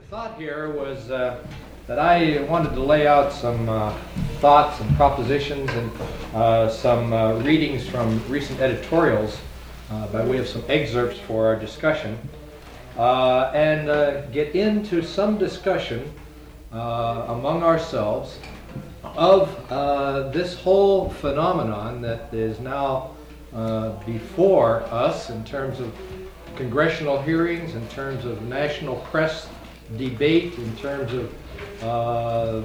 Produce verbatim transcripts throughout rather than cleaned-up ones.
thought here was uh, that I wanted to lay out some uh, thoughts and propositions and uh, some uh, readings from recent editorials uh, by way of some excerpts for our discussion, uh, and uh, get into some discussion uh, among ourselves of uh, this whole phenomenon that is now uh, before us in terms of congressional hearings, in terms of national press debate, in terms of uh,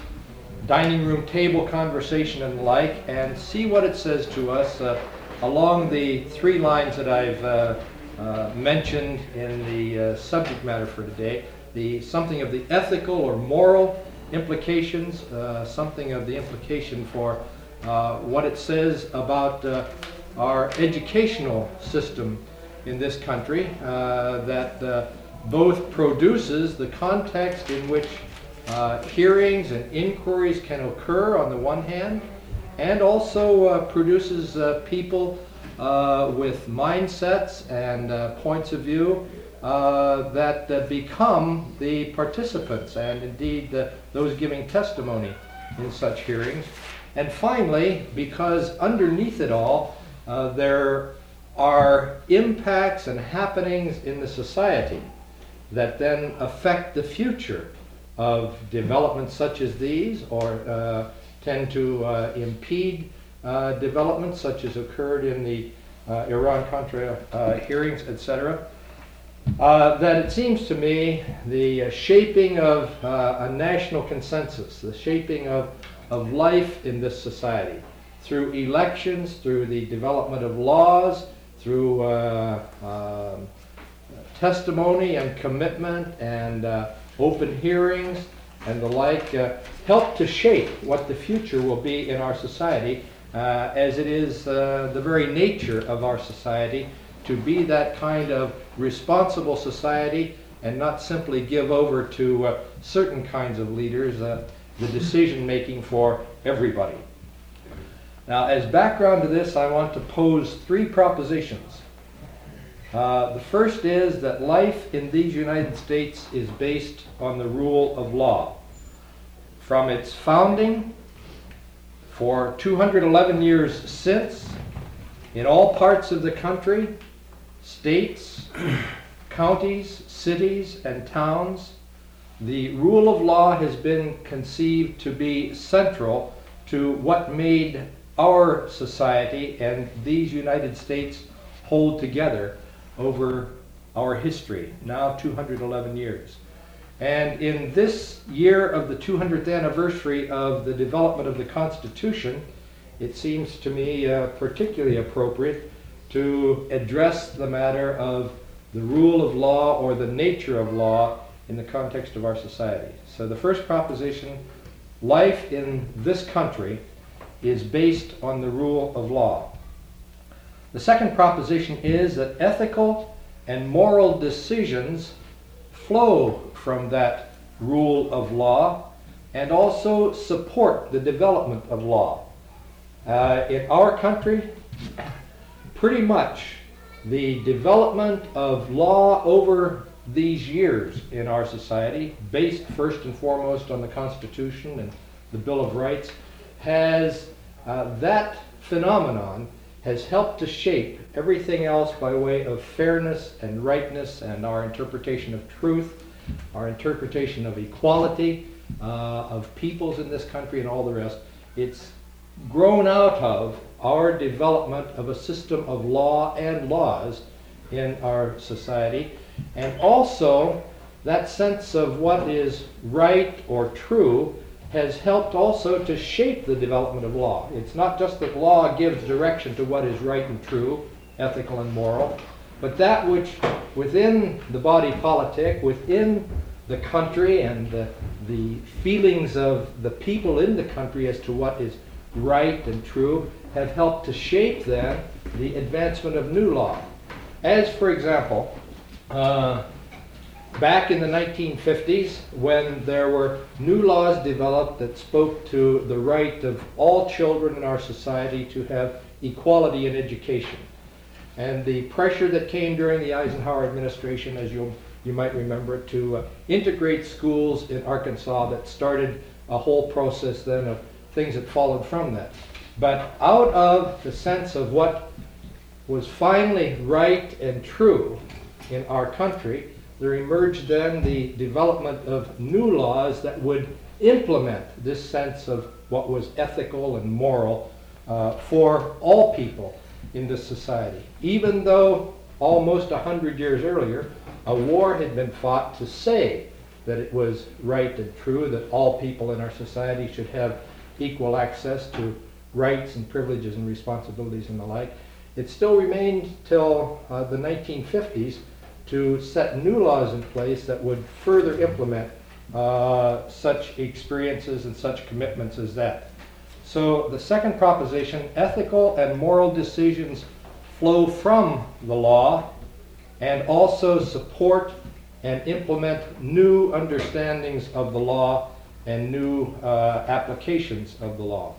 dining room table conversation and the like, and see what it says to us uh, along the three lines that I've uh, uh, mentioned in the uh, subject matter for today. The something of the ethical or moral implications, uh, something of the implication for uh, what it says about uh, our educational system in this country, uh, that uh, both produces the context in which uh, hearings and inquiries can occur on the one hand, and also uh, produces uh, people uh, with mindsets and uh, points of view uh, that uh, become the participants and indeed uh, those giving testimony in such hearings. And finally, because underneath it all uh, there are impacts and happenings in the society that then affect the future of developments such as these, or uh, tend to uh, impede uh, developments such as occurred in the uh, Iran-Contra uh, hearings, et cetera, uh, that it seems to me the uh, shaping of uh, a national consensus, the shaping of, of life in this society, through elections, through the development of laws, through uh, um, testimony and commitment and uh, open hearings and the like, uh, help to shape what the future will be in our society, uh, as it is uh, the very nature of our society to be that kind of responsible society and not simply give over to uh, certain kinds of leaders uh, the decision making for everybody. Now, as background to this, I want to pose three propositions. Uh, the first is that life in these United States is based on the rule of law. From its founding, for two hundred eleven years since, in all parts of the country, states, counties, cities, and towns, the rule of law has been conceived to be central to what made our society and these United States hold together over our history, now two hundred eleven years. And in this year of the two hundredth anniversary of the development of the Constitution, it seems to me uh, particularly appropriate to address the matter of the rule of law or the nature of law in the context of our society. So the first proposition, life in this country is based on the rule of law. The second proposition is that ethical and moral decisions flow from that rule of law and also support the development of law. Uh, in our country, pretty much the development of law over these years in our society, based first and foremost on the Constitution and the Bill of Rights, has uh, that phenomenon has helped to shape everything else by way of fairness and rightness and our interpretation of truth, our interpretation of equality, uh, of peoples in this country and all the rest. It's grown out of our development of a system of law and laws in our society, and also that sense of what is right or true has helped also to shape the development of law. It's not just that law gives direction to what is right and true, ethical and moral, but that which within the body politic, within the country and the, the feelings of the people in the country as to what is right and true have helped to shape then the advancement of new law. As, for example, uh, back in the nineteen fifties, when there were new laws developed that spoke to the right of all children in our society to have equality in education, and the pressure that came during the Eisenhower administration, as you'll you might remember, to uh, integrate schools in Arkansas that started a whole process then of things that followed from that. But out of the sense of what was finally right and true in our country, there emerged then the development of new laws that would implement this sense of what was ethical and moral uh, for all people in this society. Even though almost a hundred years earlier, a war had been fought to say that it was right and true that all people in our society should have equal access to rights and privileges and responsibilities and the like, it still remained till uh, the nineteen fifties to set new laws in place that would further implement uh, such experiences and such commitments as that. So the second proposition, ethical and moral decisions flow from the law and also support and implement new understandings of the law and new uh, applications of the law.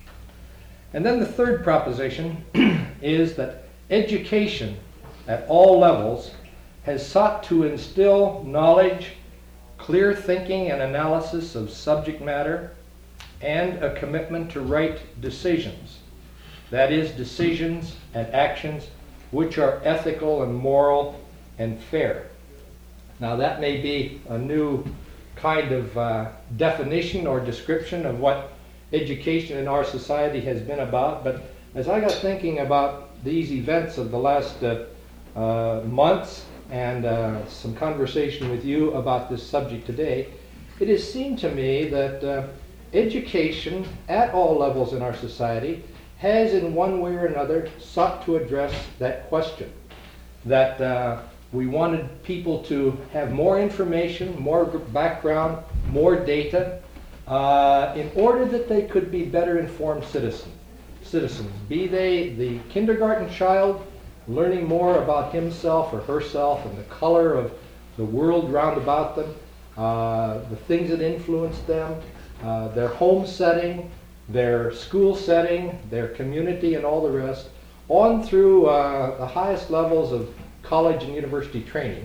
And then the third proposition is that education at all levels has sought to instill knowledge, clear thinking and analysis of subject matter, and a commitment to right decisions. That is, decisions and actions which are ethical and moral and fair. Now that may be a new kind of uh, definition or description of what education in our society has been about, but as I got thinking about these events of the last uh, uh, months and uh, some conversation with you about this subject today, it has seemed to me that uh, education at all levels in our society has in one way or another sought to address that question. That uh, we wanted people to have more information, more background, more data, uh, in order that they could be better informed citizens. Citizens, be they the kindergarten child learning more about himself or herself and the color of the world round about them, uh, the things that influence them, uh, their home setting, their school setting, their community, and all the rest, on through uh, the highest levels of college and university training.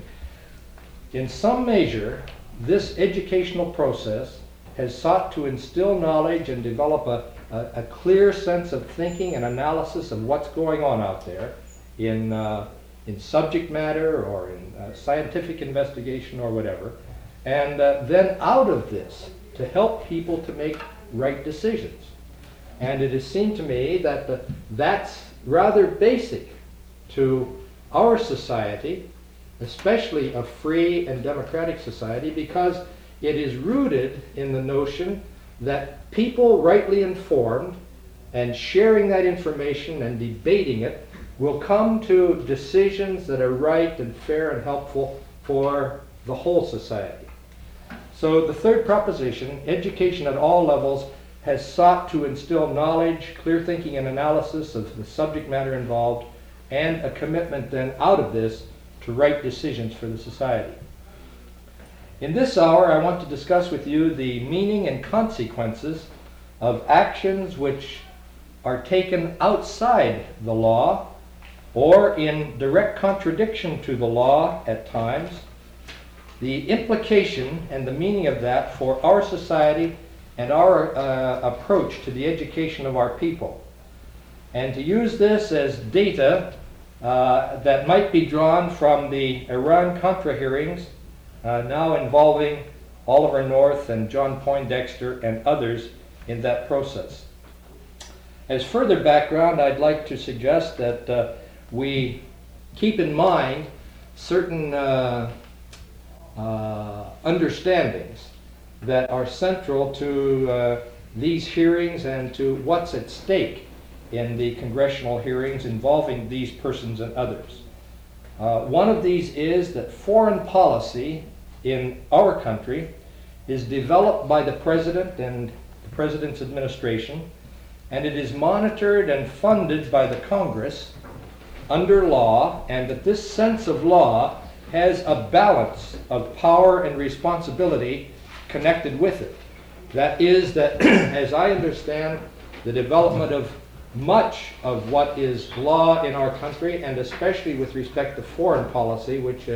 In some measure, this educational process has sought to instill knowledge and develop a, a, a clear sense of thinking and analysis of what's going on out there in, uh, in subject matter or in uh, scientific investigation or whatever. And uh, then out of this, to help people to make right decisions. And it has seemed to me that the, that's rather basic to our society, especially a free and democratic society, because it is rooted in the notion that people rightly informed and sharing that information and debating it will come to decisions that are right and fair and helpful for the whole society. So the third proposition, education at all levels, has sought to instill knowledge, clear thinking and analysis of the subject matter involved, and a commitment then out of this to right decisions for the society. In this hour, I want to discuss with you the meaning and consequences of actions which are taken outside the law or in direct contradiction to the law at times, the implication and the meaning of that for our society and our uh, approach to the education of our people. And to use this as data uh, that might be drawn from the Iran-Contra hearings, uh, now involving Oliver North and John Poindexter and others in that process. As further background, I'd like to suggest that uh, we keep in mind certain uh, uh, understandings that are central to uh, these hearings and to what's at stake in the congressional hearings involving these persons and others. Uh, one of these is that foreign policy in our country is developed by the President and the President's administration, and it is monitored and funded by the Congress under law, and that this sense of law has a balance of power and responsibility connected with it. That is that, as I understand, the development of much of what is law in our country, and especially with respect to foreign policy, which uh,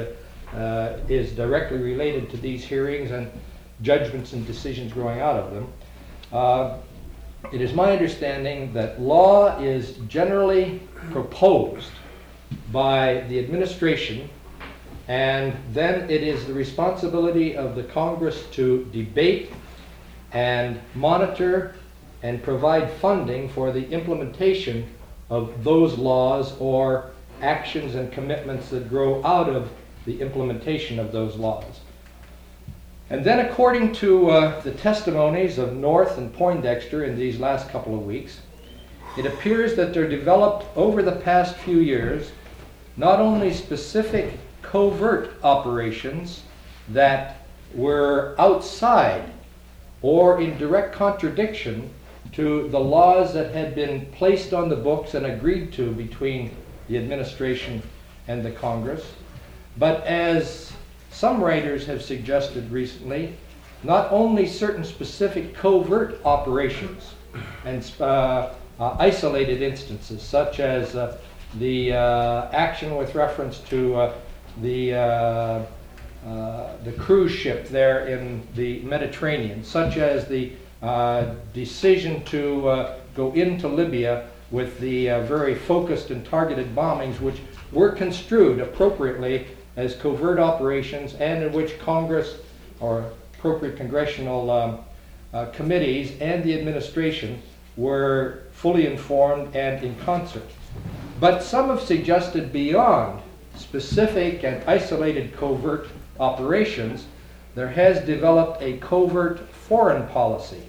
uh, is directly related to these hearings and judgments and decisions growing out of them. Uh, it is my understanding that law is generally proposed by the administration, and then it is the responsibility of the Congress to debate and monitor and provide funding for the implementation of those laws or actions and commitments that grow out of the implementation of those laws. And then, according to uh, the testimonies of North and Poindexter in these last couple of weeks, it appears that there developed over the past few years not only specific covert operations that were outside or in direct contradiction to the laws that had been placed on the books and agreed to between the administration and the Congress, but as some writers have suggested recently, not only certain specific covert operations and uh, uh, isolated instances, such as uh, the uh, action with reference to uh, the uh, uh, the cruise ship there in the Mediterranean, such as the uh, decision to uh, go into Libya with the uh, very focused and targeted bombings, which were construed appropriately as covert operations, and in which Congress or appropriate congressional um, uh, committees and the administration were fully informed and in concert. But some have suggested beyond specific and isolated covert operations, there has developed a covert foreign policy,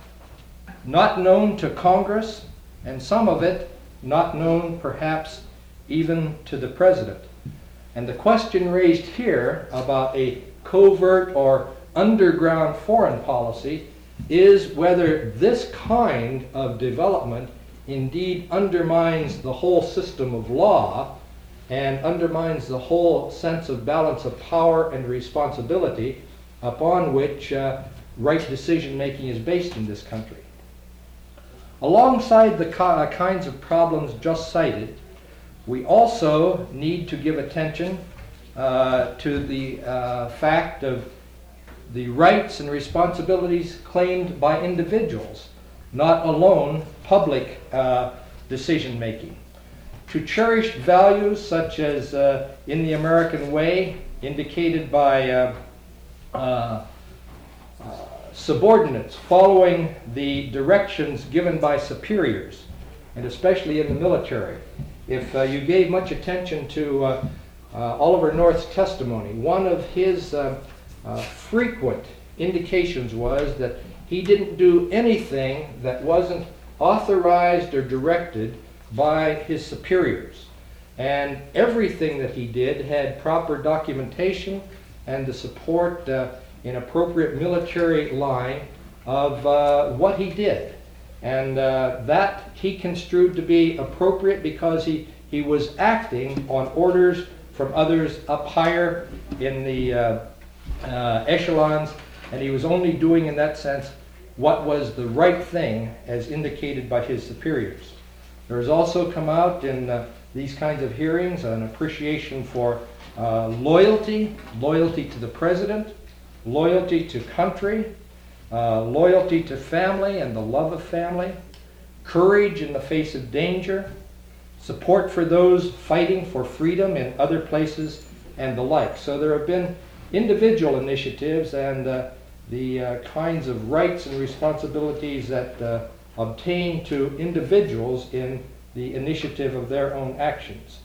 not known to Congress, and some of it not known perhaps even to the President. And the question raised here about a covert or underground foreign policy is whether this kind of development indeed undermines the whole system of law and undermines the whole sense of balance of power and responsibility upon which uh, right decision making is based in this country. Alongside the uh, kinds of problems just cited, we also need to give attention uh, to the uh, fact of the rights and responsibilities claimed by individuals, not alone public uh, decision making. To cherish values such as uh, in the American way, indicated by uh, uh, uh, subordinates following the directions given by superiors, and especially in the military. If uh, you gave much attention to uh, uh, Oliver North's testimony, one of his uh, uh, frequent indications was that he didn't do anything that wasn't authorized or directed by his superiors. And everything that he did had proper documentation and the support uh, in appropriate military line of uh, what he did. And uh, that he construed to be appropriate because he, he was acting on orders from others up higher in the uh, uh, echelons, and he was only doing in that sense what was the right thing as indicated by his superiors. There has also come out in uh, these kinds of hearings an appreciation for uh, loyalty, loyalty to the president, loyalty to country, uh, loyalty to family and the love of family, courage in the face of danger, support for those fighting for freedom in other places, and the like. So there have been individual initiatives and uh, the uh, kinds of rights and responsibilities that uh, obtain to individuals in the initiative of their own actions.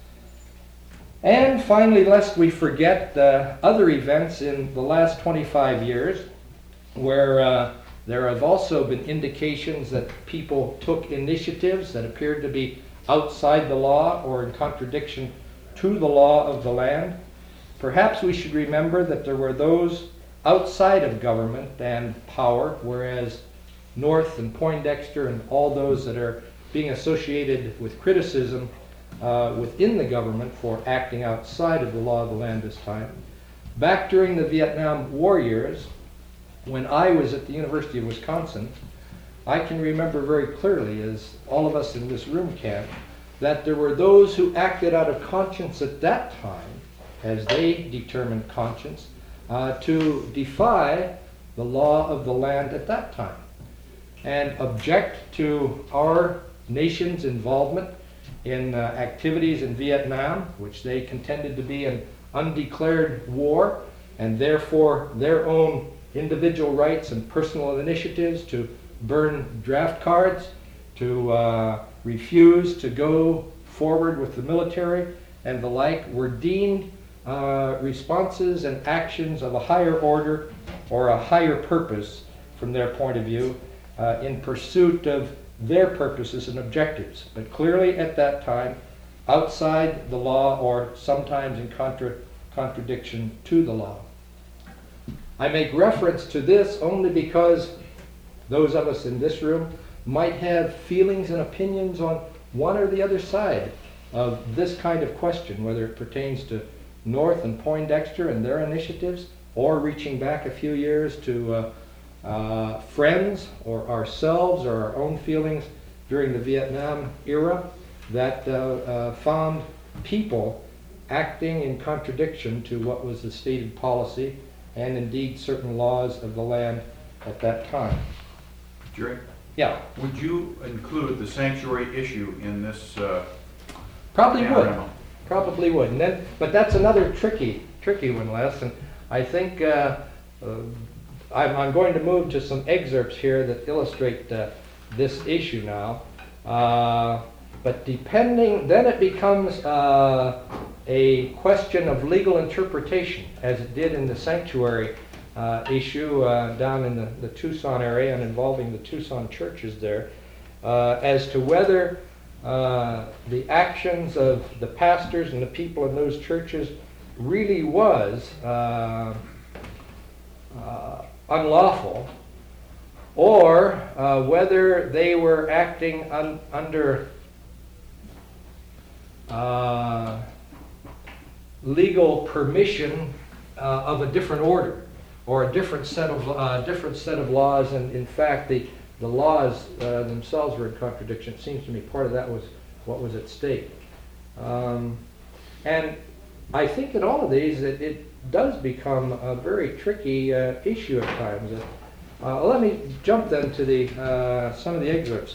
And finally, lest we forget uh, other events in the last twenty-five years where uh, there have also been indications that people took initiatives that appeared to be outside the law or in contradiction to the law of the land. Perhaps we should remember that there were those outside of government and power, whereas North and Poindexter and all those that are being associated with criticism uh, within the government for acting outside of the law of the land this time. Back during the Vietnam War years, when I was at the University of Wisconsin, I can remember very clearly, as all of us in this room can, that there were those who acted out of conscience at that time as they determined conscience, uh, to defy the law of the land at that time and object to our nation's involvement in uh, activities in Vietnam, which they contended to be an undeclared war, and therefore their own individual rights and personal initiatives to burn draft cards, to uh, refuse to go forward with the military and the like, were deemed uh, responses and actions of a higher order or a higher purpose from their point of view uh, in pursuit of their purposes and objectives, but clearly at that time outside the law or sometimes in contra contradiction to the law. I make reference to this only because those of us in this room might have feelings and opinions on one or the other side of this kind of question, whether it pertains to North and Poindexter and their initiatives, or reaching back a few years to uh, uh, friends or ourselves or our own feelings during the Vietnam era that uh, uh, found people acting in contradiction to what was the stated policy and indeed certain laws of the land at that time. Jerry? Yeah. Would you include the sanctuary issue in this? Uh, Probably would. animal? Probably would. And then, but that's another tricky, tricky one, Les. And I think uh, uh, I'm, I'm going to move to some excerpts here that illustrate uh, this issue now. Uh, but depending, then it becomes uh, a question of legal interpretation, as it did in the sanctuary uh, issue uh, down in the, the Tucson area and involving the Tucson churches there, uh, as to whether uh, the actions of the pastors and the people in those churches really was uh, uh, unlawful, or uh, whether they were acting un under uh, legal permission uh, of a different order or a different set of uh, different set of laws, and in fact the the laws uh, themselves were in contradiction. It seems to me part of that was what was at stake, um, and I think in all of these it, it does become a very tricky uh, issue at times. Uh, let me jump then to the uh, some of the excerpts.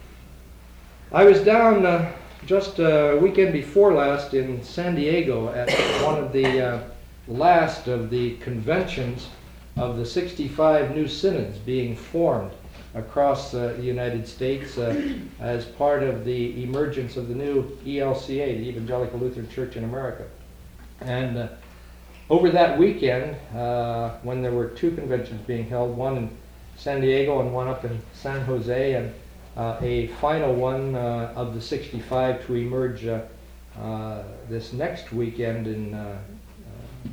I was down uh, just a weekend before last in San Diego at one of the uh, last of the conventions of the sixty-five new synods being formed across uh, the United States uh, as part of the emergence of the new E L C A, the Evangelical Lutheran Church in America. And uh, over that weekend, uh, when there were two conventions being held, one in San Diego and one up in San Jose, and uh, a final one uh, of the sixty-five to emerge uh, uh, this next weekend in uh, uh,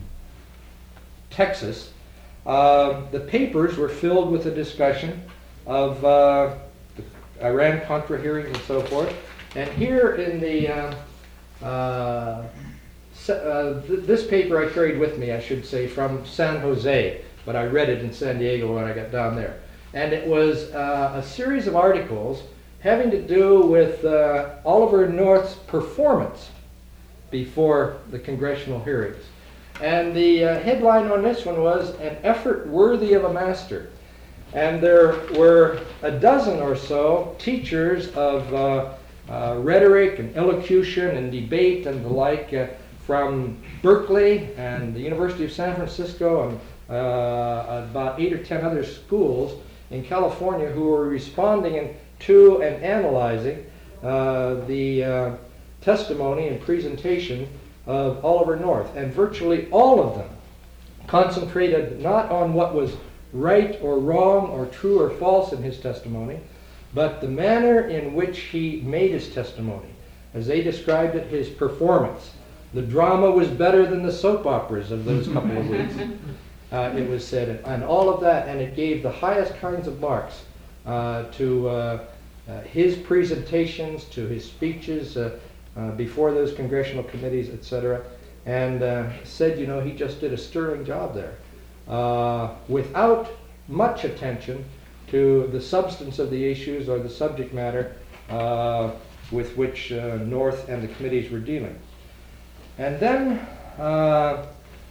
Texas, uh, the papers were filled with a discussion of uh, the Iran-Contra hearings and so forth. And here in the uh, uh, Uh, th this paper I carried with me, I should say, from San Jose, but I read it in San Diego when I got down there. And it was uh, a series of articles having to do with uh, Oliver North's performance before the congressional hearings. And the uh, headline on this one was, "An Effort Worthy of a Master." And there were a dozen or so teachers of uh, uh, rhetoric and elocution and debate and the like, uh, from Berkeley and the University of San Francisco and uh, about eight or ten other schools in California who were responding in, to and analyzing uh, the uh, testimony and presentation of Oliver North. And virtually all of them concentrated not on what was right or wrong or true or false in his testimony, but the manner in which he made his testimony. As they described it, his performance. The drama was better than the soap operas of those couple of weeks, uh, it was said, and all of that, and it gave the highest kinds of marks uh, to uh, uh, his presentations, to his speeches uh, uh, before those congressional committees, et cetera, and uh, said, you know, he just did a sterling job there, uh, without much attention to the substance of the issues or the subject matter uh, with which uh, North and the committees were dealing. And then uh,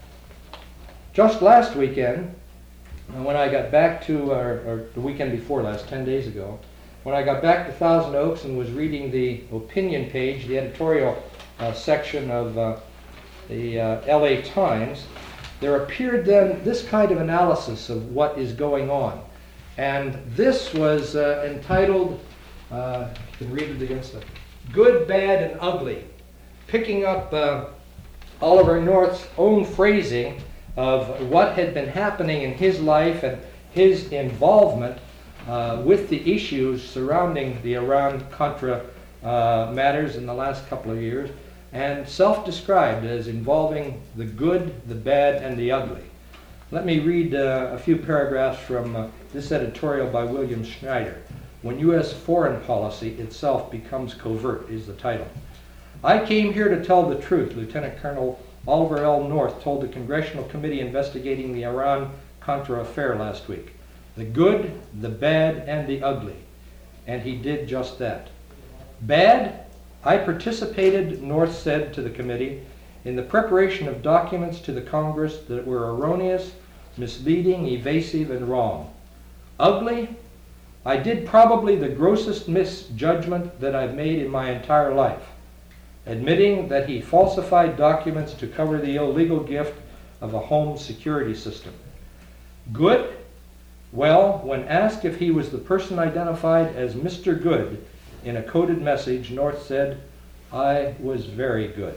just last weekend, uh, when I got back to, or, or the weekend before last, ten days ago, when I got back to Thousand Oaks and was reading the opinion page, the editorial uh, section of uh, the uh, L A Times, there appeared then this kind of analysis of what is going on. And this was uh, entitled, uh, you can read it against the Good, Bad, and Ugly, picking up uh, Oliver North's own phrasing of what had been happening in his life and his involvement uh, with the issues surrounding the Iran-Contra uh, matters in the last couple of years, and self-described as involving the good, the bad, and the ugly. Let me read uh, a few paragraphs from uh, this editorial by William Schneider. When U S Foreign Policy Itself Becomes Covert is the title. I came here to tell the truth, Lieutenant Colonel Oliver L. North told the Congressional Committee investigating the Iran-Contra affair last week. The good, the bad, and the ugly. And he did just that. Bad? I participated, North said to the committee, in the preparation of documents to the Congress that were erroneous, misleading, evasive, and wrong. Ugly? I did probably the grossest misjudgment that I've made in my entire life, admitting that he falsified documents to cover the illegal gift of a home security system. Good? Well, when asked if he was the person identified as Mister Good in a coded message, North said, I was very good.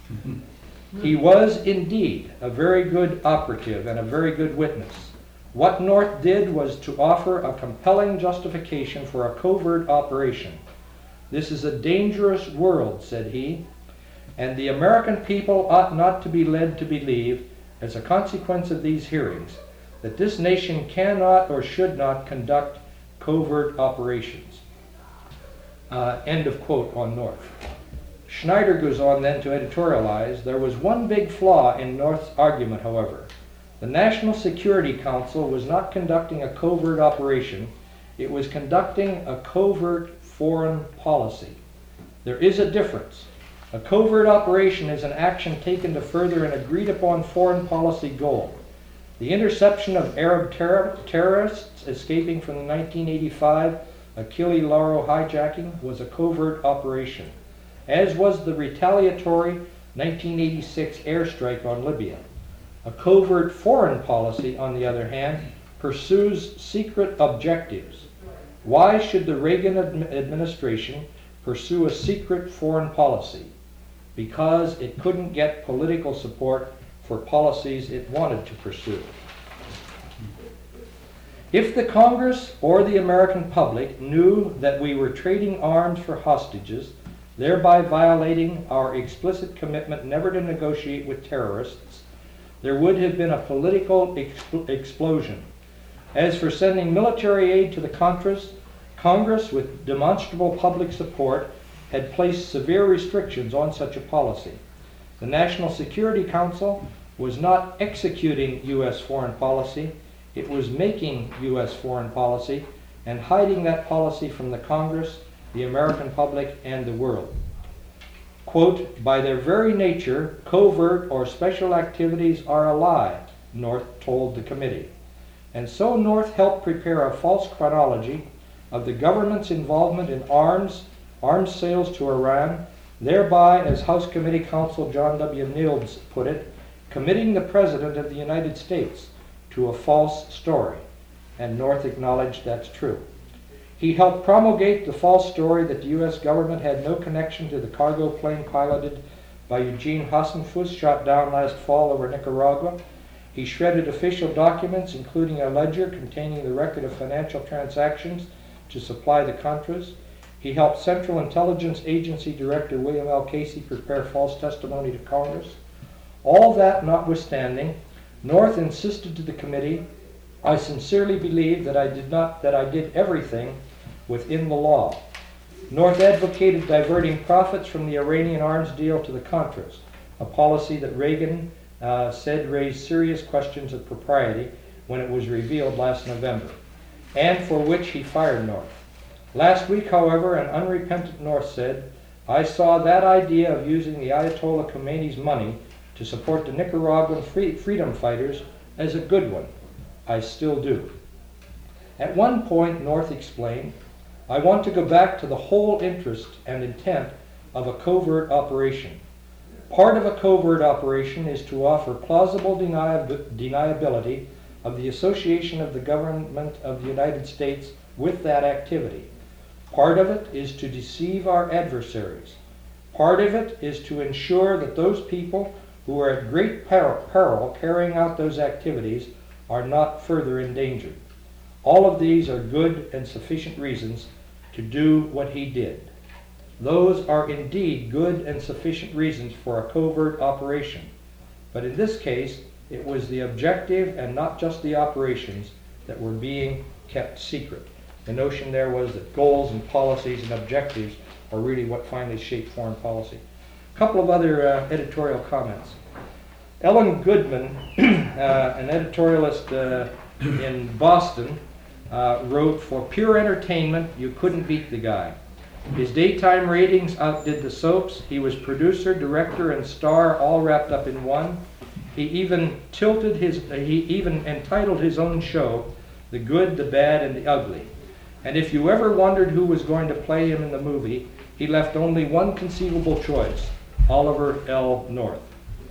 He was indeed a very good operative and a very good witness. What North did was to offer a compelling justification for a covert operation. This is a dangerous world, said he, and the American people ought not to be led to believe, as a consequence of these hearings, that this nation cannot or should not conduct covert operations. Uh, end of quote on North. Schneider goes on then to editorialize, there was one big flaw in North's argument, however. The National Security Council was not conducting a covert operation, it was conducting a covert foreign policy. There is a difference. A covert operation is an action taken to further an agreed upon foreign policy goal. The interception of Arab terror terrorists escaping from the nineteen eighty-five Achille Lauro hijacking was a covert operation, as was the retaliatory nineteen eighty-six airstrike on Libya. A covert foreign policy, on the other hand, pursues secret objectives. Why should the Reagan ad- administration pursue a secret foreign policy? Because it couldn't get political support for policies it wanted to pursue. If the Congress or the American public knew that we were trading arms for hostages, thereby violating our explicit commitment never to negotiate with terrorists, there would have been a political exp- explosion. As for sending military aid to the Contras, Congress, with demonstrable public support, had placed severe restrictions on such a policy. The National Security Council was not executing U S foreign policy, it was making U S foreign policy and hiding that policy from the Congress, the American public, and the world. Quote, by their very nature, covert or special activities are a lie, North told the committee. And so North helped prepare a false chronology of the government's involvement in arms, arms sales to Iran, thereby, as House Committee Counsel John W. Nields put it, committing the President of the United States to a false story. And North acknowledged that's true. He helped promulgate the false story that the U S government had no connection to the cargo plane piloted by Eugene Hasenfuss shot down last fall over Nicaragua. He shredded official documents, including a ledger containing the record of financial transactions to supply the Contras. He helped Central Intelligence Agency Director William L. Casey prepare false testimony to Congress. All that notwithstanding, North insisted to the committee, I sincerely believe that I did not that I did everything within the law. North advocated diverting profits from the Iranian arms deal to the Contras, a policy that Reagan uh, said raised serious questions of propriety when it was revealed last November, and for which he fired North. Last week, however, an unrepentant North said, I saw that idea of using the Ayatollah Khomeini's money to support the Nicaraguan free freedom fighters as a good one. I still do. At one point, North explained, I want to go back to the whole interest and intent of a covert operation. Part of a covert operation is to offer plausible deniab- deniability of the association of the government of the United States with that activity. Part of it is to deceive our adversaries. Part of it is to ensure that those people who are at great peril, peril carrying out those activities are not further endangered. All of these are good and sufficient reasons to do what he did. Those are indeed good and sufficient reasons for a covert operation. But in this case, it was the objective and not just the operations that were being kept secret. The notion there was that goals and policies and objectives are really what finally shape foreign policy. A couple of other uh, editorial comments. Ellen Goodman, uh, an editorialist uh, in Boston, uh, wrote, for pure entertainment, you couldn't beat the guy. His daytime ratings outdid the soaps. He was producer, director, and star all wrapped up in one. He even tilted his, uh, he even entitled his own show, The Good, the Bad, and the Ugly. And if you ever wondered who was going to play him in the movie, he left only one conceivable choice, Oliver L. North.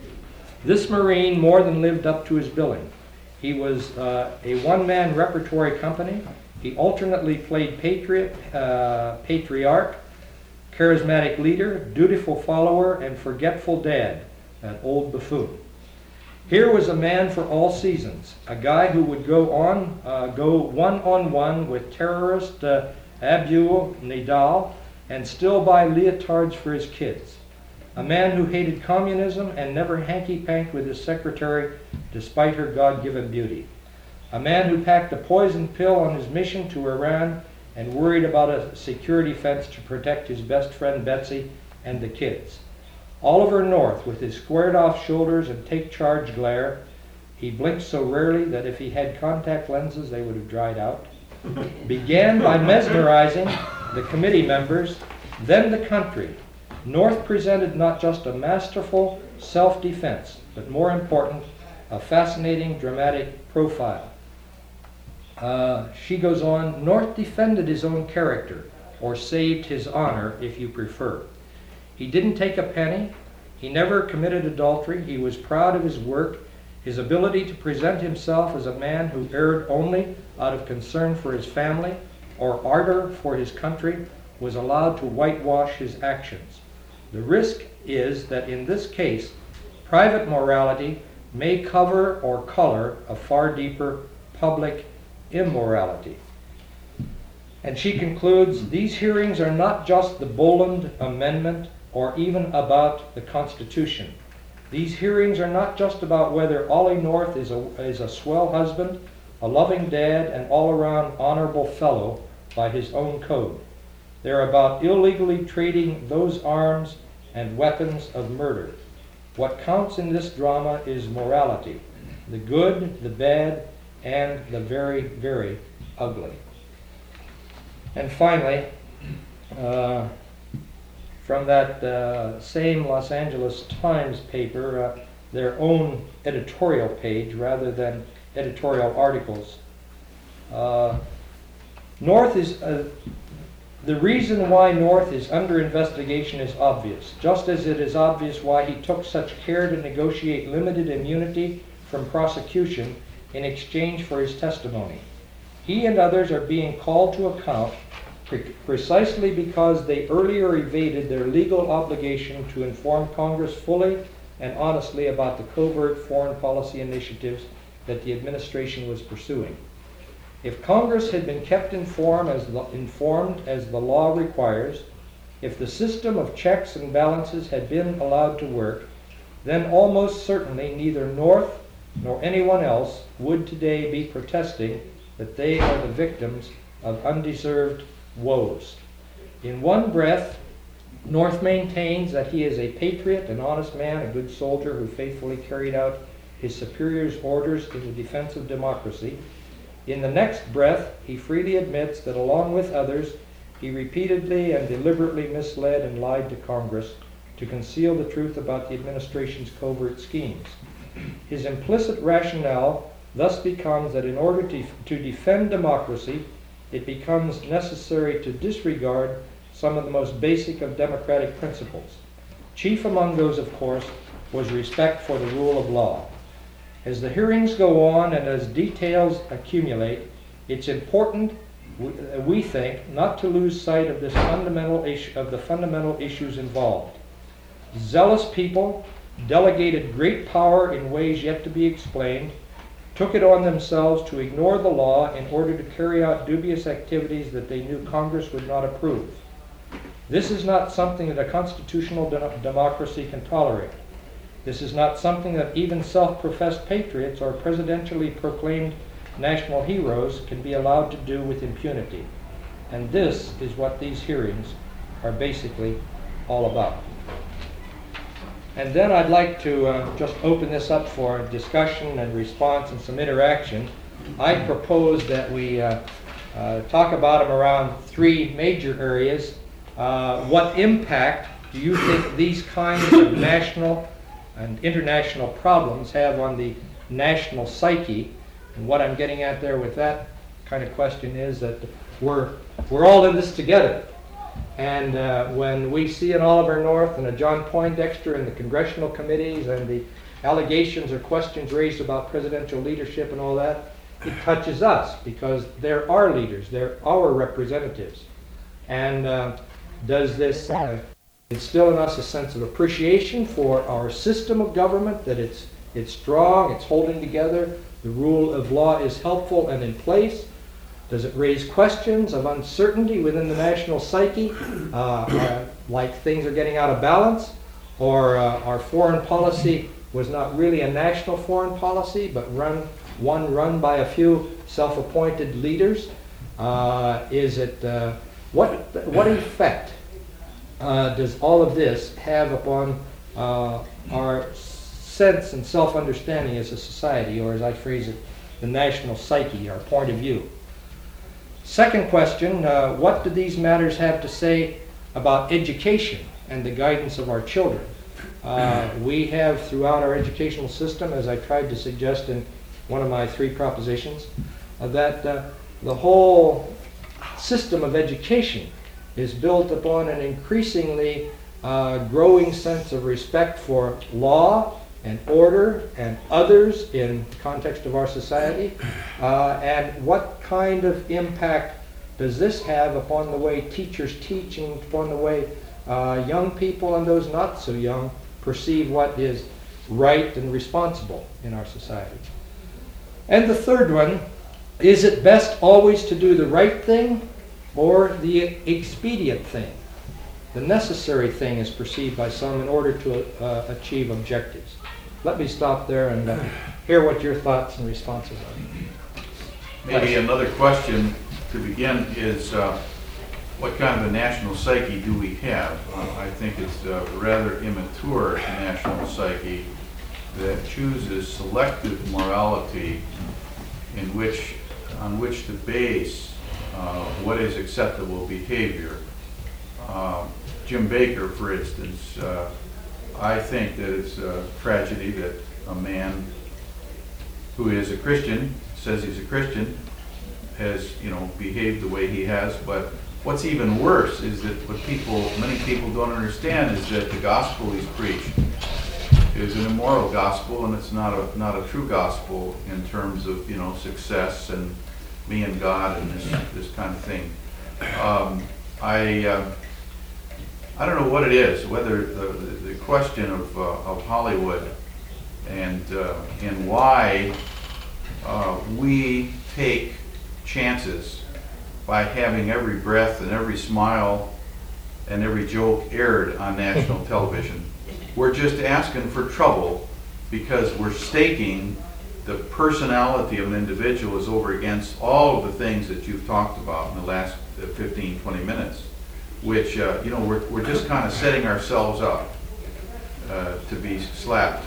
This Marine more than lived up to his billing. He was uh, a one-man repertory company. He alternately played patriot, uh, patriarch, charismatic leader, dutiful follower, and forgetful dad, an old buffoon. Here was a man for all seasons, a guy who would go on, uh, go one-on-one with terrorist uh, Abu Nidal and still buy leotards for his kids. A man who hated communism and never hanky-panked with his secretary despite her God-given beauty. A man who packed a poison pill on his mission to Iran and worried about a security fence to protect his best friend Betsy and the kids. Oliver North, with his squared-off shoulders and take-charge glare, he blinked so rarely that if he had contact lenses, they would have dried out, began by mesmerizing the committee members, then the country. North presented not just a masterful self-defense, but more important, a fascinating dramatic profile. Uh, she goes on, North defended his own character, or saved his honor, if you prefer. He didn't take a penny. He never committed adultery. He was proud of his work. His ability to present himself as a man who erred only out of concern for his family or ardor for his country was allowed to whitewash his actions. The risk is that in this case, private morality may cover or color a far deeper public immorality. And she concludes, these hearings are not just the Boland Amendment or even about the Constitution. These hearings are not just about whether Ollie North is a, is a swell husband, a loving dad, and all-around honorable fellow by his own code. They're about illegally trading those arms and weapons of murder. What counts in this drama is morality, the good, the bad, and the very, very ugly. And finally, uh, from that uh, same Los Angeles Times paper, uh, their own editorial page rather than editorial articles. Uh, North is, uh, the reason why North is under investigation is obvious, just as it is obvious why he took such care to negotiate limited immunity from prosecution in exchange for his testimony. He and others are being called to account pre- precisely because they earlier evaded their legal obligation to inform Congress fully and honestly about the covert foreign policy initiatives that the administration was pursuing. If Congress had been kept informed as the, informed as the law requires, if the system of checks and balances had been allowed to work, then almost certainly neither North nor anyone else would today be protesting that they are the victims of undeserved woes. In one breath, North maintains that he is a patriot, an honest man, a good soldier who faithfully carried out his superiors' orders in the defense of democracy. In the next breath, he freely admits that along with others, he repeatedly and deliberately misled and lied to Congress, to conceal the truth about the administration's covert schemes. His implicit rationale thus becomes that in order to, to defend democracy, it becomes necessary to disregard some of the most basic of democratic principles. Chief among those, of course, was respect for the rule of law. As the hearings go on and as details accumulate, it's important, we, we think, not to lose sight of this fundamental issue, of the fundamental issues involved. Zealous people delegated great power in ways yet to be explained, took it on themselves to ignore the law in order to carry out dubious activities that they knew Congress would not approve. This is not something that a constitutional de- democracy can tolerate. This is not something that even self-professed patriots or presidentially proclaimed national heroes can be allowed to do with impunity. And this is what these hearings are basically all about. And then I'd like to uh, just open this up for discussion and response and some interaction. I propose that we uh, uh, talk about them around three major areas. Uh, what impact do you think these kinds of national and international problems have on the national psyche? And what I'm getting at there with that kind of question is that we're, we're all in this together. And uh, when we see an Oliver North and a John Poindexter in the congressional committees and the allegations or questions raised about presidential leadership and all that, it touches us because they're our leaders, they're our representatives. And uh, does this uh, instill in us a sense of appreciation for our system of government, that it's, it's strong, it's holding together, the rule of law is helpful and in place? Does it raise questions of uncertainty within the national psyche, uh, uh, like things are getting out of balance, or uh, our foreign policy was not really a national foreign policy, but run one run by a few self-appointed leaders? Uh, is it uh, what what effect uh, does all of this have upon uh, our sense and self-understanding as a society, or as I phrase it, the national psyche, our point of view? Second question, uh, what do these matters have to say about education and the guidance of our children? Uh, we have throughout our educational system, as I tried to suggest in one of my three propositions, uh, that uh, the whole system of education is built upon an increasingly uh, growing sense of respect for law and order and others in the context of our society, uh, and what kind of impact does this have upon the way teachers teach and upon the way uh, young people and those not so young perceive what is right and responsible in our society? And the third one, is it best always to do the right thing or the expedient thing? The necessary thing is perceived by some in order to uh, achieve objectives. Let me stop there and uh, hear what your thoughts and responses are. Maybe another question to begin is, uh, what kind of a national psyche do we have? Uh, I think it's a rather immature national psyche that chooses selective morality in which, on which to base uh, what is acceptable behavior. Uh, Jim Baker, for instance, uh, I think that it's a tragedy that a man who is a Christian, says he's a Christian, has, you know, behaved the way he has. But what's even worse is that what people, many people don't understand is that the gospel he's preached is an immoral gospel, and it's not a not a true gospel in terms of, you know, success and me and God and this this kind of thing. Um, I. Uh, I don't know what it is, whether the, the, the question of, uh, of Hollywood and, uh, and why uh, we take chances by having every breath and every smile and every joke aired on national television. We're just asking for trouble because we're staking the personality of an individual is over against all of the things that you've talked about in the last fifteen, twenty minutes. Which, uh, you know, we're, we're just kind of setting ourselves up uh, to be slapped.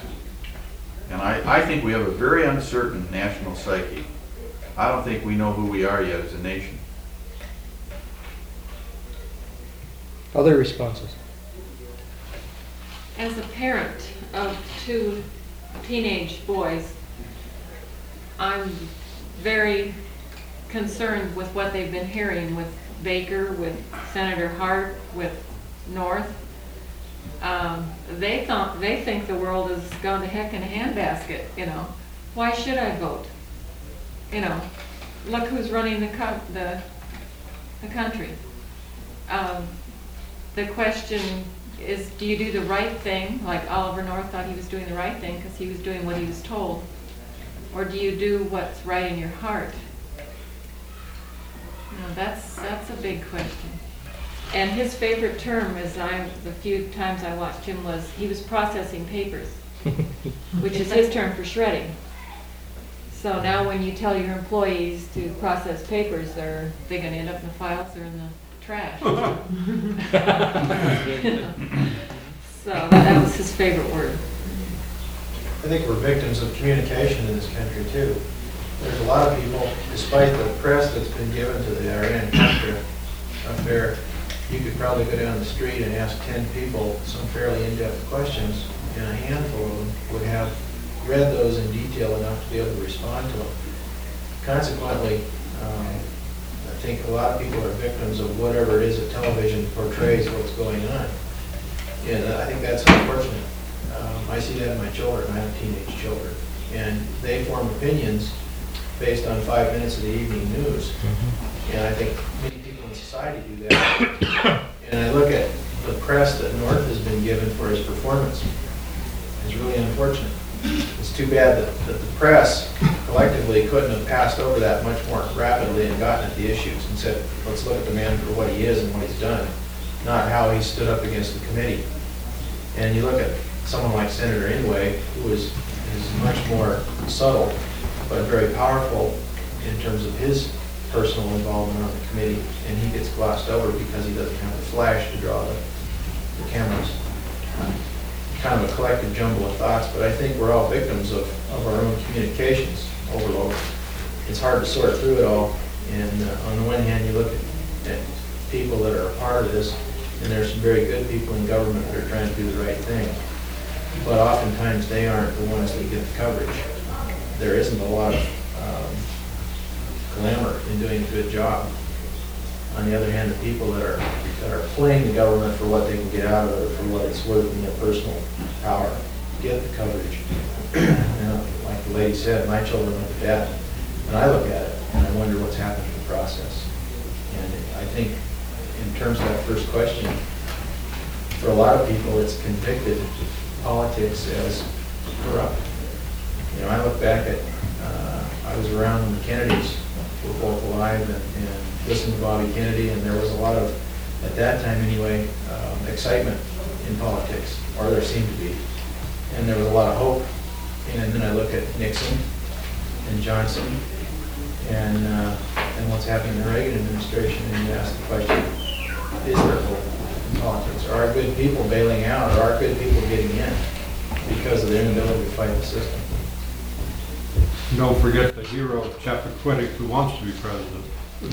And I, I think we have a very uncertain national psyche. I don't think we know who we are yet as a nation. Other responses? As a parent of two teenage boys, I'm very concerned with what they've been hearing with Baker, with Senator Hart, with North. Um, they thought, they think the world has gone to heck in a handbasket, you know. Why should I vote? You know, look who's running the co- the, the country. Um, the question is, do you do the right thing, like Oliver North thought he was doing the right thing because he was doing what he was told, or do you do what's right in your heart? You know, that's that's a big question. And his favorite term, as I the few times I watched him, was he was processing papers, which is his term for shredding. So now when you tell your employees to process papers, they're they going to end up in the files or in the trash. So that was his favorite word. I think we're victims of communication in this country too. There's a lot of people, despite the press that's been given to the Iran-Contra affair, you could probably go down the street and ask ten people some fairly in-depth questions, and a handful of them would have read those in detail enough to be able to respond to them. Consequently, um, I think a lot of people are victims of whatever it is that television portrays what's going on. And I think that's unfortunate. Um, I see that in my children. I have teenage children. And they form opinions based on five minutes of the evening news. Mm-hmm. And I think many people in society do that. And I look at the press that North has been given for his performance. It's really unfortunate. It's too bad that, that the press collectively couldn't have passed over that much more rapidly and gotten at the issues and said, let's look at the man for what he is and what he's done, not how he stood up against the committee. And you look at someone like Senator Inouye, who is, is much more subtle, but very powerful in terms of his personal involvement on the committee, and he gets glossed over because he doesn't have the flash to draw the, the cameras. Kind of a collective jumble of thoughts, but I think we're all victims of, of our own communications overload. It's hard to sort through it all, and uh, on the one hand, you look at, at people that are a part of this, and there's some very good people in government that are trying to do the right thing, but oftentimes they aren't the ones that get the coverage. There isn't a lot of um, glamour in doing a good job. On the other hand, the people that are that are playing the government for what they can get out of it, for what it's worth in their personal power, get the coverage. You know, like the lady said, my children look at that, and I look at it, and I wonder what's happened in the process. And I think, in terms of that first question, for a lot of people, it's convicted politics as corrupt. You know, I look back at, uh, I was around when the Kennedys were both alive and, and listened to Bobby Kennedy, and there was a lot of, at that time anyway, um, excitement in politics, or there seemed to be. And there was a lot of hope. And then I look at Nixon and Johnson and uh, and what's happening in the Reagan administration, and you ask the question, is there hope in politics? Are our good people bailing out, or are good people getting in because of their inability to fight the system? Don't forget the hero of Chappaquiddick who wants to be president.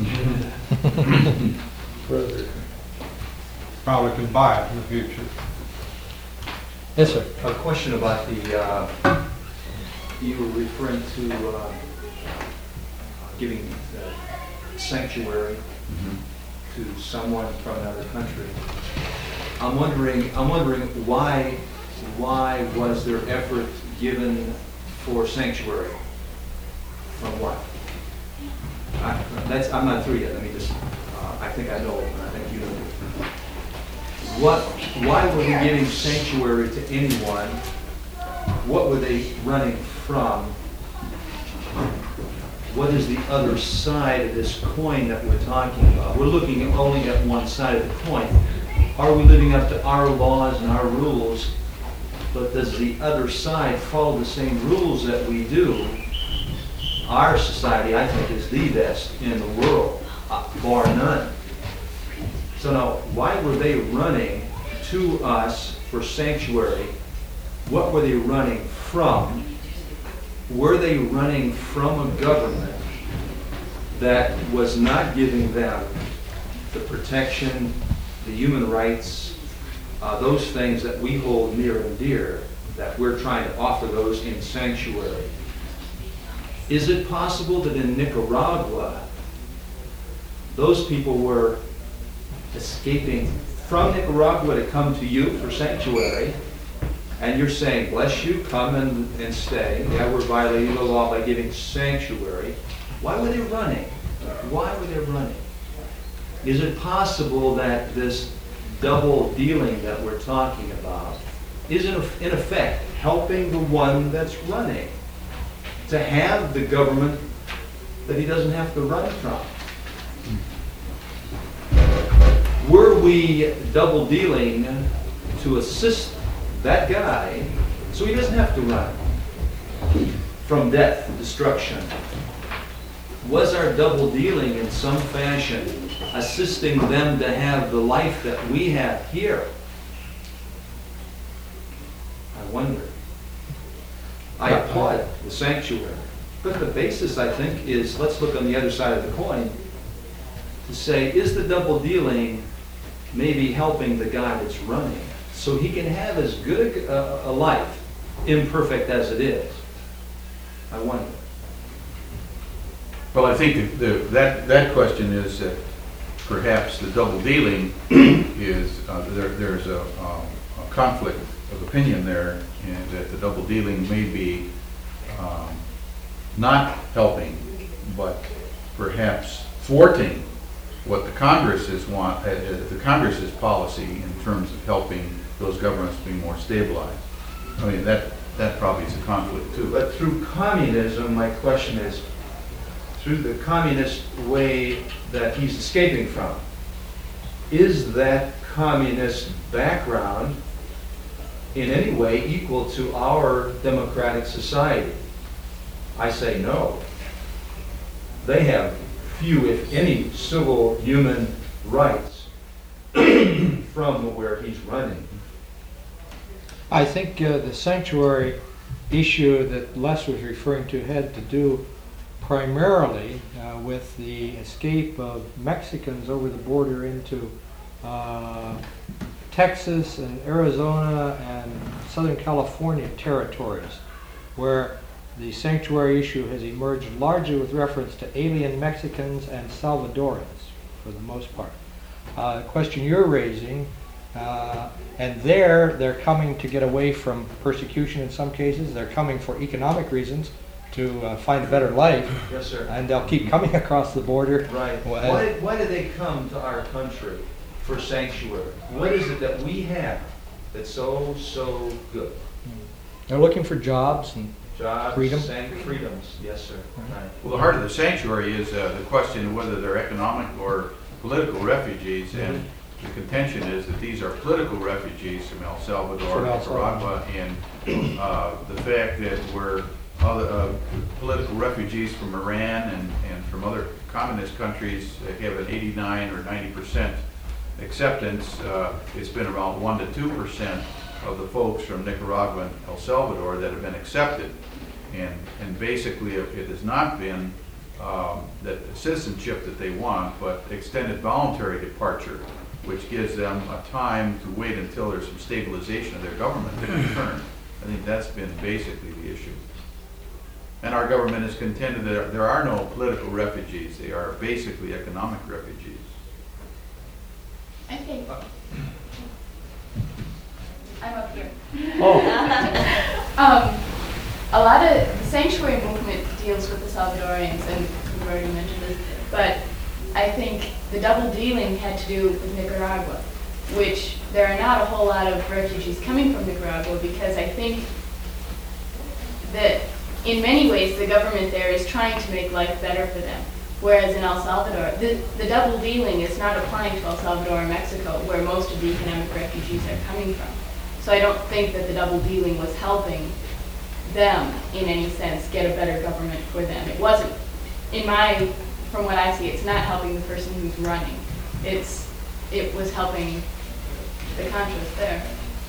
Probably can buy it in the future. Yes, sir. A question about the, uh, you were referring to uh, giving uh, sanctuary mm-hmm. to someone from another country. I'm wondering, I'm wondering why, why was there effort given for sanctuary? From what? I, that's, I'm not through yet. Let me just, uh, I think I know, and I think you know. What, why were they giving sanctuary to anyone? What were they running from? What is the other side of this coin that we're talking about? We're looking at only at one side of the coin. Are we living up to our laws and our rules? But does the other side follow the same rules that we do? Our society, I think, is the best in the world, uh, bar none. So now, why were they running to us for sanctuary? What were they running from? Were they running from a government that was not giving them the protection, the human rights, uh, those things that we hold near and dear, that we're trying to offer those in sanctuary. Is it possible that in Nicaragua, those people were escaping from Nicaragua to come to you for sanctuary, and you're saying, bless you, come and, and stay. Yeah, we're violating the law by giving sanctuary. Why were they running? Why were they running? Is it possible that this double dealing that we're talking about is in, in effect helping the one that's running to have the government that he doesn't have to run from? Were we double dealing to assist that guy so he doesn't have to run from death and destruction? Was our double dealing in some fashion assisting them to have the life that we have here? I wonder. I applaud the sanctuary. But the basis, I think, is, let's look on the other side of the coin to say, is the double dealing maybe helping the guy that's running so he can have as good a, a life, imperfect as it is? I wonder. Well, I think the, the, that, that question is that perhaps the double dealing is, uh, there, there's a, um, a conflict of opinion there, and that the double dealing may be um, not helping, but perhaps thwarting what the Congress is want, uh, the Congress's policy in terms of helping those governments be more stabilized. I mean, that, that probably is a conflict too. But through communism, my question is, through the communist way that he's escaping from, is that communist background in any way equal to our democratic society? I say no. They have few, if any, civil human rights from where he's running. I think uh, the sanctuary issue that Les was referring to had to do primarily uh, with the escape of Mexicans over the border into uh, Texas and Arizona and Southern California territories, where the sanctuary issue has emerged largely with reference to alien Mexicans and Salvadorans, for the most part. Uh, the question you're raising, uh, and there they're coming to get away from persecution in some cases. They're coming for economic reasons to uh, find a better life, Yes, sir. and they'll keep coming across the border. Right. Well, Why, why do they come to our country for sanctuary? What is it that we have that's so, so good? They're looking for jobs and Jobs, Freedom. and freedoms, yes, sir. Right. Well, the heart of the sanctuary is uh, the question of whether they're economic or political refugees, and the contention is that these are political refugees from El Salvador, From El Nicaragua, and uh, the fact that we're other uh, political refugees from Iran and, and from other communist countries that have an eighty-nine or ninety percent acceptance. Uh, it's been around one to two percent of the folks from Nicaragua and El Salvador that have been accepted. And, and basically it it has not been um, that citizenship that they want, but extended voluntary departure, which gives them a time to wait until there's some stabilization of their government to return. I think that's been basically the issue. And our government has contended that there are no political refugees. They are basically economic refugees. I think. I'm up here. oh, Um, a lot of the sanctuary movement deals with the Salvadorians, and we've already mentioned this, but I think the double dealing had to do with Nicaragua, which there are not a whole lot of refugees coming from Nicaragua, because I think that in many ways the government there is trying to make life better for them. Whereas in El Salvador, the, the double dealing is not applying to El Salvador or Mexico, where most of the economic refugees are coming from. So I don't think that the double dealing was helping them in any sense get a better government for them. It wasn't, in my, from what I see, it's not helping the person who's running. It's, it was helping the Contras there.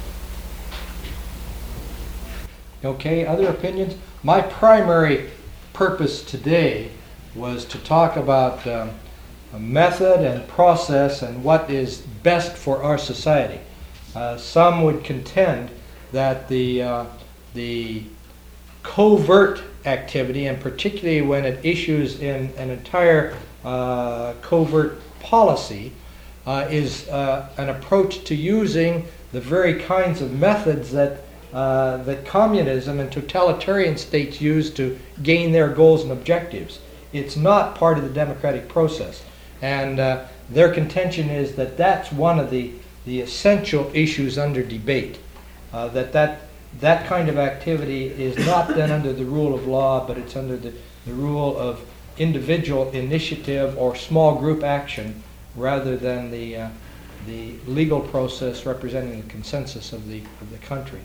okay, other opinions? My primary purpose today was to talk about um, a method and process and what is best for our society. Uh, some would contend that the, uh, the covert activity, and particularly when it issues in an entire uh, covert policy, uh, is uh, an approach to using the very kinds of methods that uh, that communism and totalitarian states use to gain their goals and objectives. It's not part of the democratic process, and uh, their contention is that that's one of the the essential issues under debate. Uh, that that that kind of activity is not done under the rule of law, but it's under the, the rule of individual initiative or small group action, rather than the uh, the legal process representing the consensus of the of the country.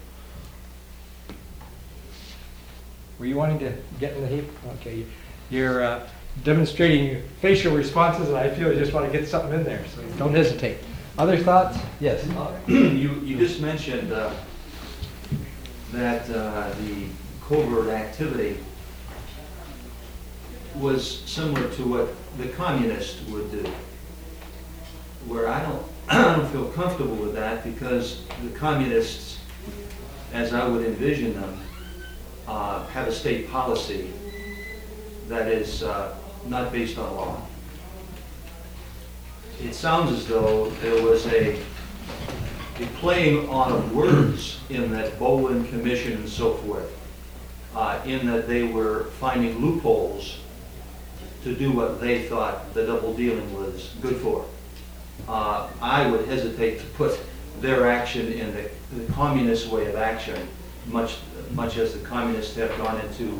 Were you wanting to get in the heap? Okay, you're uh, demonstrating facial responses, and I feel you just want to get something in there, so don't hesitate. Other thoughts? Yes. Uh, You, you just mentioned uh, that uh, the covert activity was similar to what the communists would do, where I don't, I don't feel comfortable with that, because the communists, as I would envision them, uh, have a state policy that is uh, not based on law. It sounds as though there was a, a playing on of words in that Bowen Commission and so forth, uh, in that they were finding loopholes to do what they thought the double dealing was good for. Uh, I would hesitate to put their action in the, the communist way of action, much much as the communists have gone into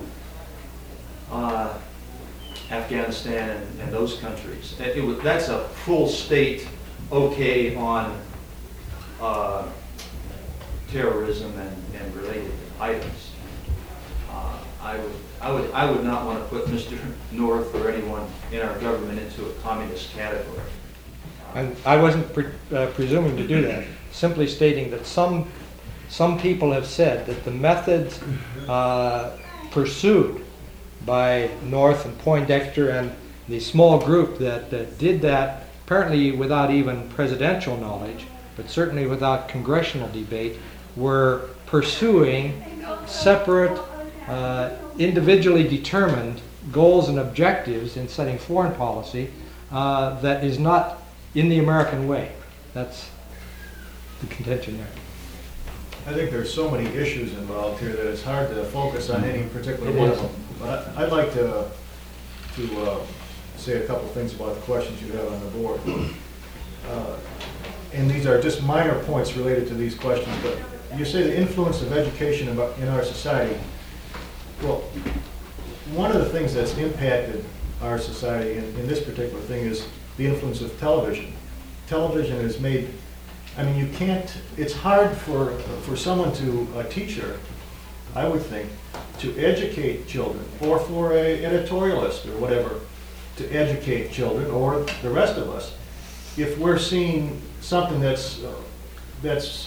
uh, Afghanistan and, and those countries. It, it was, that's a full state okay on uh, terrorism and, and related items. Uh, I would I would I would not want to put Mister North or anyone in our government into a communist category. And I wasn't pre- uh, presuming to do that, simply stating that some some people have said that the methods uh, pursued by North and Poindexter and the small group that, that did that, apparently without even presidential knowledge, but certainly without congressional debate, were pursuing separate, uh, individually determined goals and objectives in setting foreign policy uh, that is not in the American way. That's the contention there. I think there's so many issues involved here that it's hard to focus on any particular It one is. of them. But I- I'd like to, to uh, say a couple things about the questions you have on the board. Uh, And these are just minor points related to these questions, but you say the influence of education about- in our society. Well, one of the things that's impacted our society in, in this particular thing is the influence of television. Television has made, I mean, you can't, it's hard for, for someone to, a teacher, I would think, to educate children, or for a editorialist or whatever, to educate children, or the rest of us, if we're seeing something that's, uh, that's,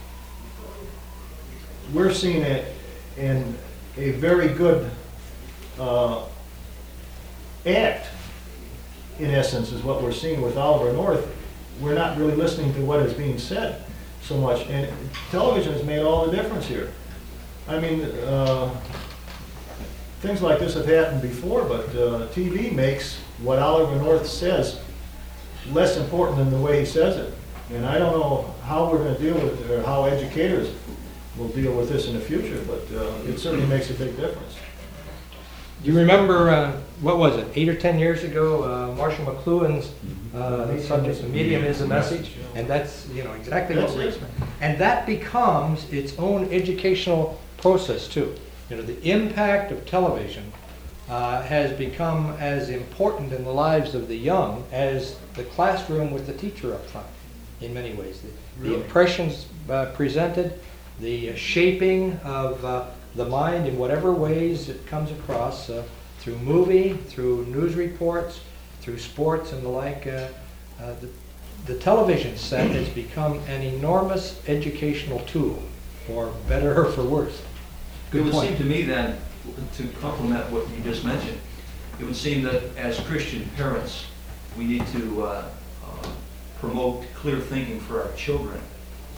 we're seeing it in a very good uh, act, in essence, is what we're seeing with Oliver North. We're not really listening to what is being said so much, and television has made all the difference here. I mean, uh, things like this have happened before, but uh, T V makes what Oliver North says less important than the way he says it. And I don't know how we're going to deal with, or how educators will deal with this in the future, but uh, it certainly makes a big difference. Do you remember, uh, what was it, eight or ten years ago, uh, Marshall McLuhan's uh, subject, "The Medium is a Message," and that's, you know, exactly what That's we're it. And that becomes its own educational process too. You know, the impact of television uh, has become as important in the lives of the young as the classroom with the teacher up front, in many ways. The, the Really? impressions uh, presented, the shaping of uh, the mind in whatever ways it comes across, uh, through movie, through news reports, through sports and the like. Uh, uh, the, the television set has become an enormous educational tool, for better or for worse. It Good would seem point. to me then, to complement what you just mentioned, it would seem that as Christian parents, we need to uh, uh, promote clear thinking for our children,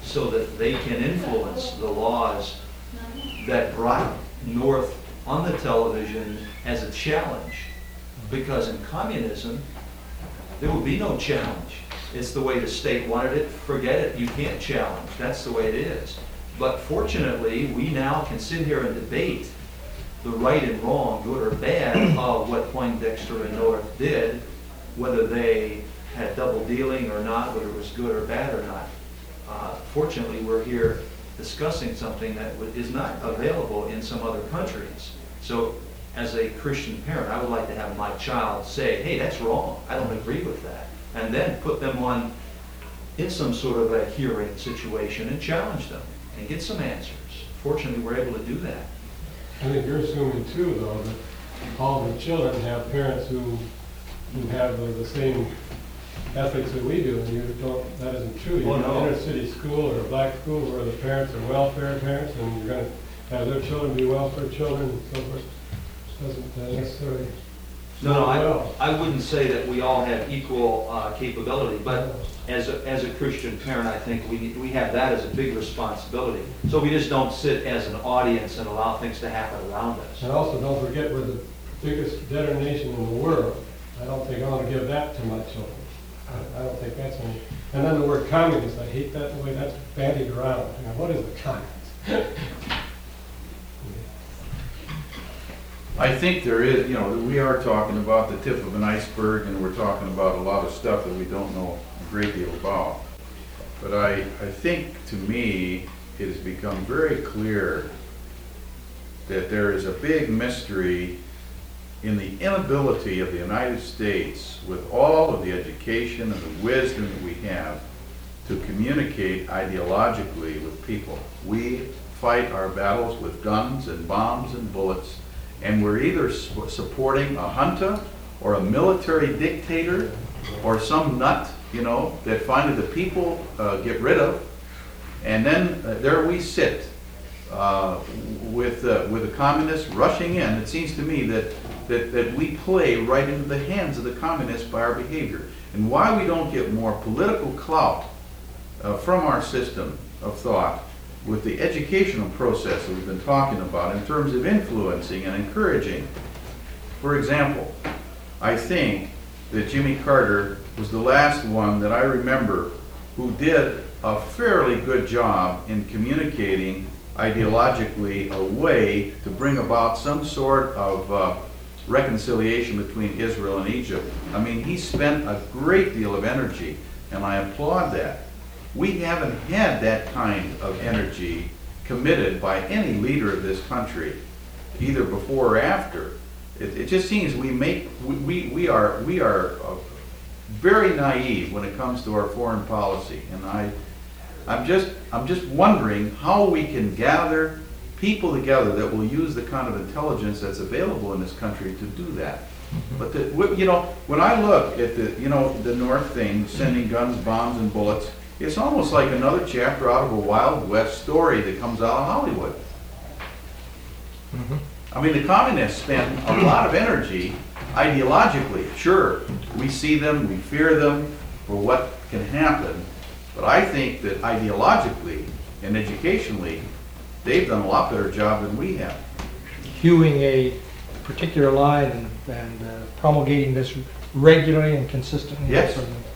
so that they can influence the laws that brought North on the television as a challenge. Because in communism, there would be no challenge. It's the way the state wanted it, forget it, you can't challenge. That's the way it is. But fortunately, we now can sit here and debate the right and wrong, good or bad, of what Poindexter and North did, whether they had double dealing or not, whether it was good or bad or not. Uh, fortunately, we're here discussing something that wa- is not available in some other countries. So as a Christian parent, I would like to have my child say, hey, that's wrong, I don't agree with that. And then put them on, in some sort of a hearing situation and challenge them and get some answers. Fortunately, we're able to do that. I think you're assuming too, though, that all the children have parents who, who have the, the same ethics that we do, and you don't, that isn't true. You Oh, have no. an inner city school or a black school where the parents are welfare parents, and you're gonna have their children be welfare children and so forth. Doesn't uh, necessarily. No, no, well. I, I wouldn't say that we all have equal uh, capability, but as a, as a Christian parent, I think we, we have that as a big responsibility. So we just don't sit as an audience and allow things to happen around us. And also, don't forget, we're the biggest debtor nation in the world. I don't think I want to give that to my children. I, I don't think that's any. And then the word communist, I hate that the way that's bandied around. You know, what is a communist? I think there is, you know, we are talking about the tip of an iceberg, and we're talking about a lot of stuff that we don't know a great deal about. But I, I think, to me, it has become very clear that there is a big mystery in the inability of the United States, with all of the education and the wisdom that we have, to communicate ideologically with people. We fight our battles with guns and bombs and bullets, and we're either su- supporting a junta or a military dictator or some nut, you know, that finally the people uh, get rid of. And then uh, there we sit uh, with, uh, with the communists rushing in. It seems to me that, that, that we play right into the hands of the communists by our behavior. And why we don't get more political clout uh, from our system of thought with the educational process that we've been talking about in terms of influencing and encouraging. For example, I think that Jimmy Carter was the last one that I remember who did a fairly good job in communicating ideologically a way to bring about some sort of uh, reconciliation between Israel and Egypt. I mean, he spent a great deal of energy, and I applaud that. We haven't had that kind of energy committed by any leader of this country, either before or after. It, it just seems we make we, we, we are we are uh, very naive when it comes to our foreign policy, and I I'm just I'm just wondering how we can gather people together that will use the kind of intelligence that's available in this country to do that. But the, you know, when I look at the you know the North thing, sending guns, bombs, and bullets. It's almost like another chapter out of a Wild West story that comes out of Hollywood. Mhm. I mean, the communists spend a lot of energy ideologically. Sure, we see them, we fear them for what can happen, but I think that ideologically and educationally, they've done a lot better job than we have. hewing a particular line and, and uh, promulgating this regularly and consistently. Yes. Sort of-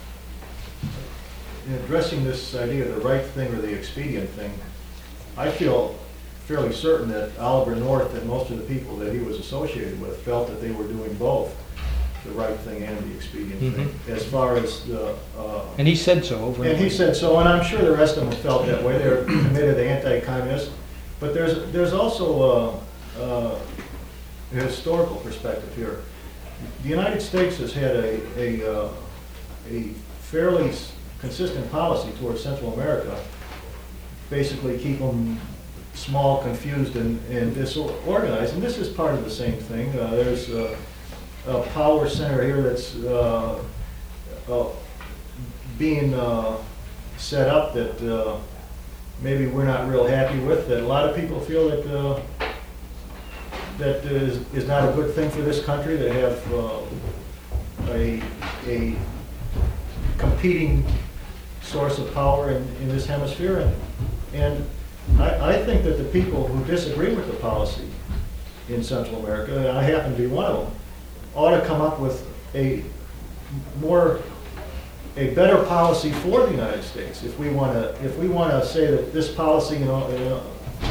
In addressing this idea of the right thing or the expedient thing, I feel fairly certain that Oliver North and most of the people that he was associated with felt that they were doing both the right thing and the expedient thing, as far as the, uh, And he said so over and he over. said so, and I'm sure the rest of them felt that way. They're committed to anti-communist. But there's, there's also a, a historical perspective here. The United States has had a, a, uh, a fairly s- consistent policy towards Central America, basically keep them small, confused, and, and disorganized. And this is part of the same thing. Uh, there's a, a power center here that's uh, uh, being uh, set up that uh, maybe we're not real happy with, that a lot of people feel that uh, that is, is not a good thing for this country, to have uh, a, a competing source of power in, in this hemisphere. And, and I, I think that the people who disagree with the policy in Central America, and I happen to be one of them, ought to come up with a more, a better policy for the United States. If we want to, if we want to say that this policy, you know, you know,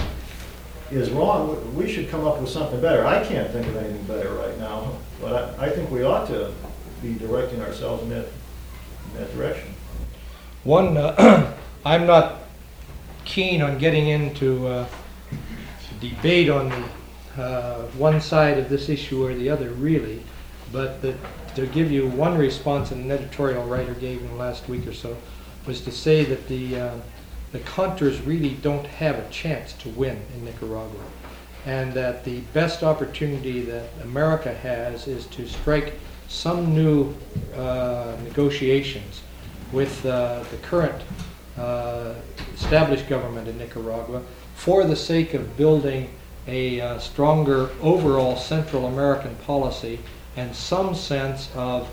is wrong, we should come up with something better. I can't think of anything better right now, but I, I think we ought to be directing ourselves in that, in that direction. One, uh, I'm not keen on getting into uh, debate on the, uh, one side of this issue or the other, really, but the, to give you one response that an editorial writer gave in the last week or so was to say that the uh, the Contras really don't have a chance to win in Nicaragua, and that the best opportunity that America has is to strike some new uh, negotiations with uh, the current uh, established government in Nicaragua for the sake of building a uh, stronger overall Central American policy and some sense of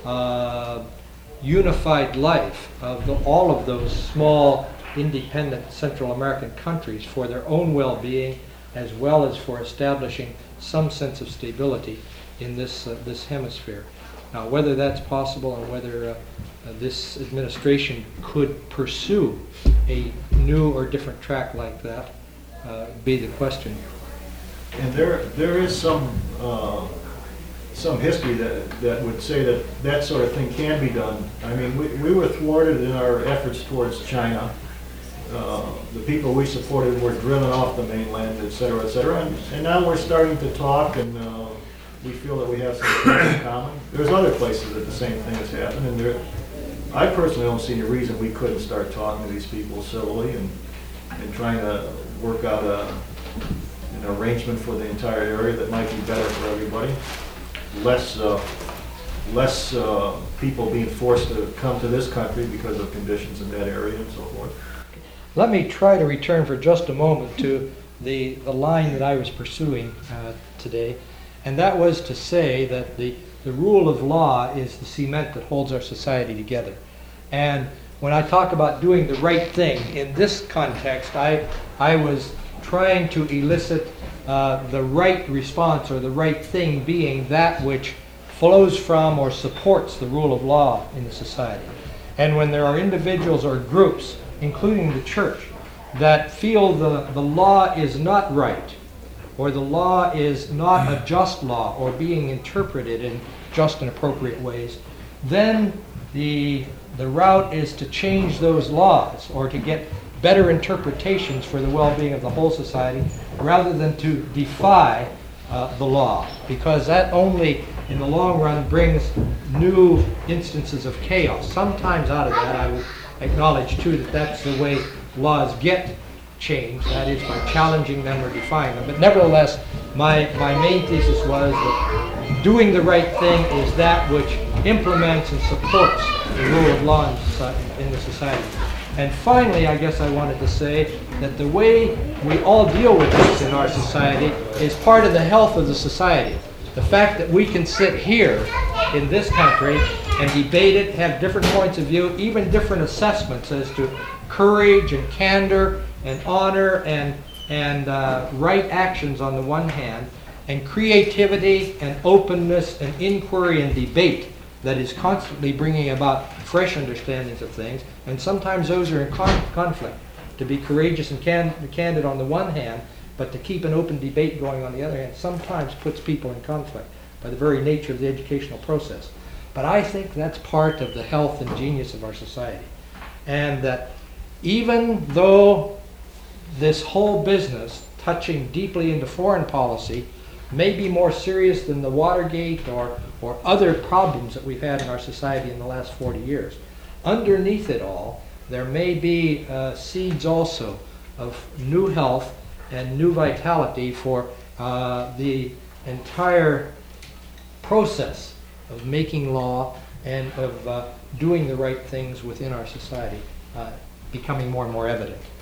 uh, unified life of the, all of those small independent Central American countries for their own well-being, as well as for establishing some sense of stability in this uh, this hemisphere. Now, whether that's possible and whether uh, uh, this administration could pursue a new or different track like that uh, be the question. And there, there is some, uh, some history that, that would say that that sort of thing can be done. I mean, we, we were thwarted in our efforts towards China. Uh, the people we supported were driven off the mainland, et cetera, et cetera. And, and now we're starting to talk, and uh, we feel that we have some things in common. There's other places that the same thing has happened, and there, I personally don't see any reason we couldn't start talking to these people civilly and, and trying to work out a, an arrangement for the entire area that might be better for everybody. Less, uh, less uh, people being forced to come to this country because of conditions in that area and so forth. Let me try to return for just a moment to the, the line that I was pursuing uh, today, and that was to say that the, the rule of law is the cement that holds our society together. And when I talk about doing the right thing, in this context, I, I was trying to elicit uh, the right response, or the right thing being that which flows from or supports the rule of law in the society. And when there are individuals or groups, including the church, that feel the, the law is not right, or the law is not a just law, or being interpreted in just and appropriate ways, then the, the route is to change those laws, or to get better interpretations for the well-being of the whole society, rather than to defy uh, the law, because that only, in the long run, brings new instances of chaos. Sometimes out of that, I would acknowledge too that that's the way laws get changed, that is by challenging them or defying them. But nevertheless, my, my main thesis was that doing the right thing is that which implements and supports the rule of law in, soci- in the society. And finally, I guess I wanted to say that the way we all deal with this in our society is part of the health of the society. The fact that we can sit here in this country and debate it, have different points of view, even different assessments as to courage and candor and honor and, and uh, right actions on the one hand, and creativity and openness and inquiry and debate that is constantly bringing about fresh understandings of things, and sometimes those are in con- conflict. To be courageous and can- candid on the one hand, but to keep an open debate going on the other hand sometimes puts people in conflict by the very nature of the educational process. But I think that's part of the health and genius of our society. And that even though this whole business, touching deeply into foreign policy, may be more serious than the Watergate or, or other problems that we've had in our society in the last forty years, underneath it all, there may be uh, seeds also of new health and new vitality for uh, the entire process of making law and of uh, doing the right things within our society, uh, becoming more and more evident.